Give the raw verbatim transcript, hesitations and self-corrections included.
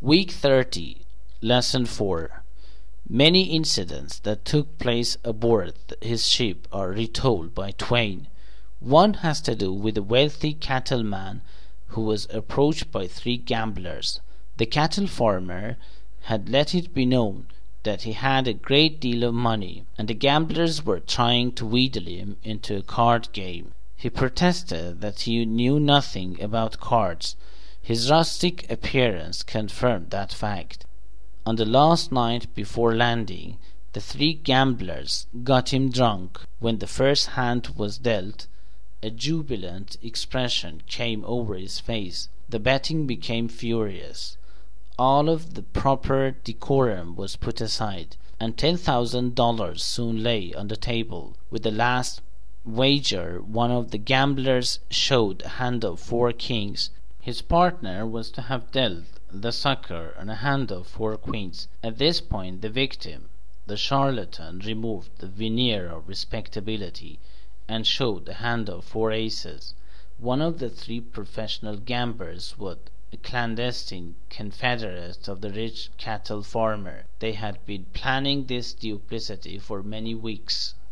Week thirty, Lesson four. Many incidents that took place aboard his ship are retold by Twain. One has to do with a wealthy cattleman who was approached by three gamblers. The cattle farmer had let it be known that he had a great deal of money, and the gamblers were trying to wheedle him into a card game. He protested that he knew nothing about cards. His rustic appearance confirmed that fact. On the last night before landing, the three gamblers got him drunk. When the first hand was dealt, a jubilant expression came over his face. The betting became furious. All of the proper decorum was put aside, and ten thousand dollars soon lay on the table. With the last wager, one of the gamblers showed a hand of four kings. His partner was to have dealt the sucker on a hand of four queens. At this point the victim, the charlatan, removed the veneer of respectability and showed a hand of four aces. One of the three professional gamblers was a clandestine confederate of the rich cattle farmer. They had been planning this duplicity for many weeks.